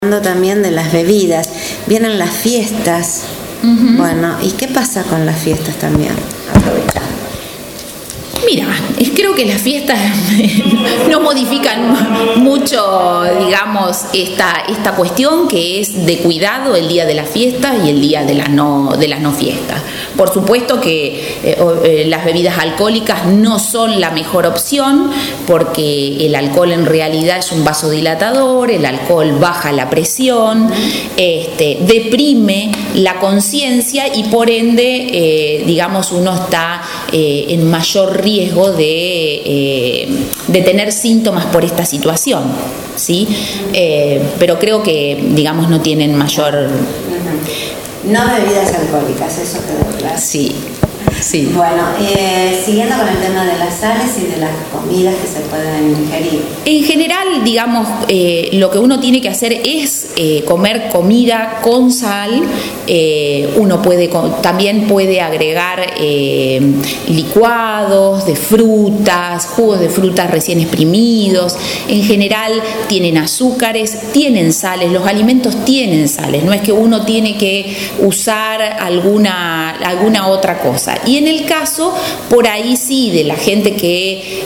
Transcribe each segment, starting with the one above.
También de las bebidas, vienen las fiestas. Bueno, ¿y qué pasa con las fiestas también? Aprovechando. Mira, creo que las fiestas no modifican mucho, digamos, esta cuestión que es de cuidado el día de las fiestas y el día de las no fiestas. Por supuesto que las bebidas alcohólicas no son la mejor opción porque el alcohol en realidad es un vasodilatador, el alcohol baja la presión, deprime la conciencia y por ende, digamos, uno está en mayor riesgo de tener síntomas por esta situación, ¿sí? Pero creo que, digamos, no tienen mayor... No bebidas alcohólicas, eso quedó claro. Sí, sí. Bueno, siguiendo con el tema de las sales y de las comidas que se pueden ingerir. En general, digamos, lo que uno tiene que hacer es comer comida con sal. Uno también puede agregar licuados de frutas, jugos de frutas recién exprimidos. En general tienen azúcares, tienen sales, los alimentos tienen sales, no es que uno tiene que usar alguna otra cosa. Y en el caso, por ahí sí, de la gente que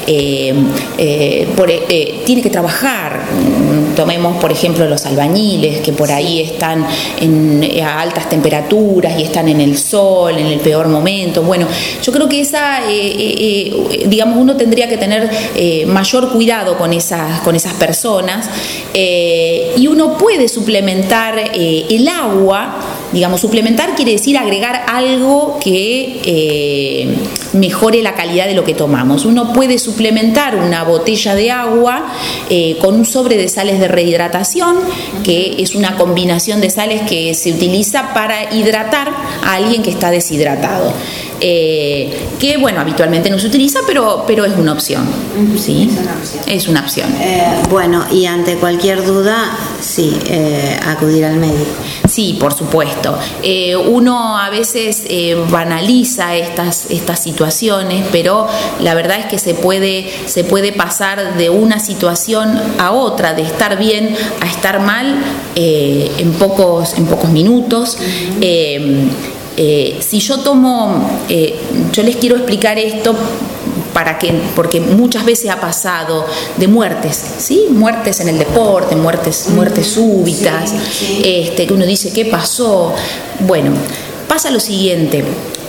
tiene que trabajar, tomemos por ejemplo los albañiles, que por ahí están a altas temperaturas y están en el sol, en el peor momento. Bueno, yo creo que digamos, uno tendría que tener mayor cuidado con esas personas, y uno puede suplementar el agua. Digamos, suplementar quiere decir agregar algo que mejore la calidad de lo que tomamos. Uno puede suplementar una botella de agua con un sobre de sales de rehidratación, que es una combinación de sales que se utiliza para hidratar a alguien que está deshidratado. Que bueno, habitualmente no se utiliza, pero es una opción. ¿Sí? Es una opción. Bueno, y ante cualquier duda, sí, acudir al médico. Sí, por supuesto. Uno a veces banaliza estas situaciones, pero la verdad es que se puede pasar de una situación a otra, de estar bien a estar mal, en pocos minutos. Si yo tomo, yo les quiero explicar esto porque muchas veces ha pasado de muertes, ¿sí? Muertes en el deporte, muertes súbitas, que uno dice, ¿qué pasó? Bueno, pasa lo siguiente,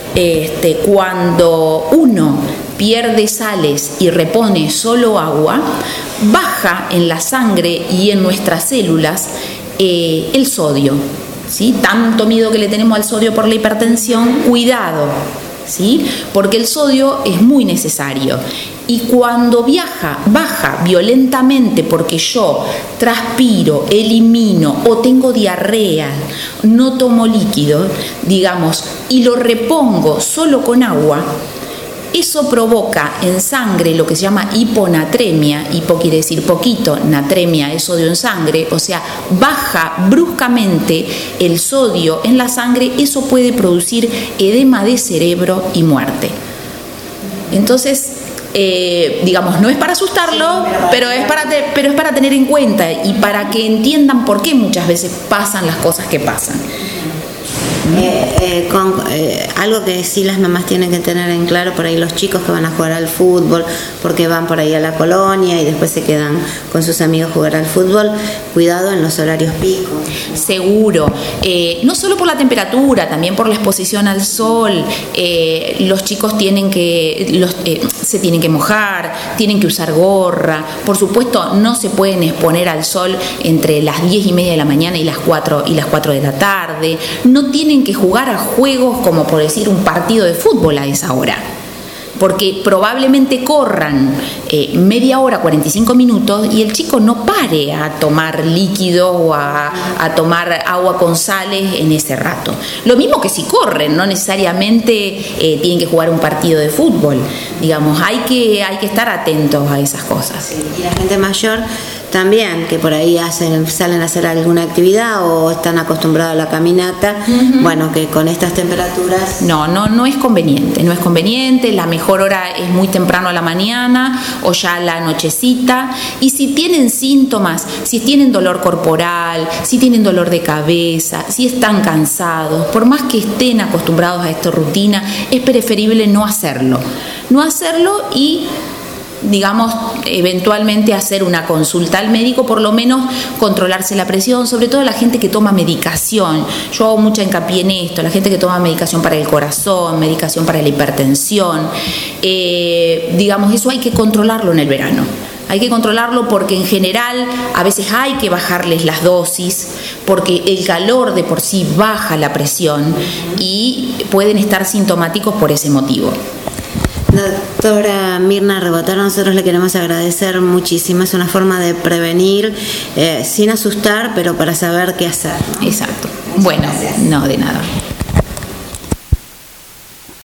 cuando uno pierde sales y repone solo agua, baja en la sangre y en nuestras células el sodio, ¿sí? Tanto miedo que le tenemos al sodio por la hipertensión, cuidado, ¿sí? Porque el sodio es muy necesario. Y cuando baja violentamente porque yo transpiro, elimino o tengo diarrea, no tomo líquido, digamos, y lo repongo solo con agua, eso provoca en sangre lo que se llama hiponatremia. Hipo quiere decir poquito, natremia es sodio en sangre, o sea, baja bruscamente el sodio en la sangre. Eso puede producir edema de cerebro y muerte. Entonces, digamos, no es para asustarlo, pero es para tener en cuenta y para que entiendan por qué muchas veces pasan las cosas que pasan. Algo que sí las mamás tienen que tener en claro, por ahí los chicos que van a jugar al fútbol, porque van por ahí a la colonia y después se quedan con sus amigos a jugar al fútbol, cuidado en los horarios picos. Seguro, no solo por la temperatura, también por la exposición al sol. Los chicos se tienen que mojar, tienen que usar gorra. Por supuesto, no se pueden exponer al sol entre las 10:30 de la mañana y las 4 de la tarde. No tienen que jugar a juegos como por decir un partido de fútbol a esa hora, porque probablemente corran media hora, 45 minutos y el chico no pare a tomar líquido o a tomar agua con sales en ese rato. Lo mismo que si corren, no necesariamente tienen que jugar un partido de fútbol. Digamos, hay que estar atentos a esas cosas. Sí, y la gente mayor también, que por ahí salen a hacer alguna actividad o están acostumbrados a la caminata, bueno, que con estas temperaturas... No es conveniente, la mejor mejor hora es muy temprano a la mañana o ya a la nochecita. Y si tienen síntomas, si tienen dolor corporal, si tienen dolor de cabeza, si están cansados, por más que estén acostumbrados a esta rutina, es preferible no hacerlo y, digamos, eventualmente hacer una consulta al médico, por lo menos controlarse la presión, sobre todo la gente que toma medicación. Yo hago mucha hincapié en esto, la gente que toma medicación para el corazón, medicación para la hipertensión, digamos, eso hay que controlarlo en el verano. Hay que controlarlo porque en general a veces hay que bajarles las dosis porque el calor de por sí baja la presión y pueden estar sintomáticos por ese motivo. Doctora Mirna Rebotaro, nosotros le queremos agradecer muchísimo. Es una forma de prevenir sin asustar, pero para saber qué hacer, ¿no? Exacto. Bueno, no, de nada.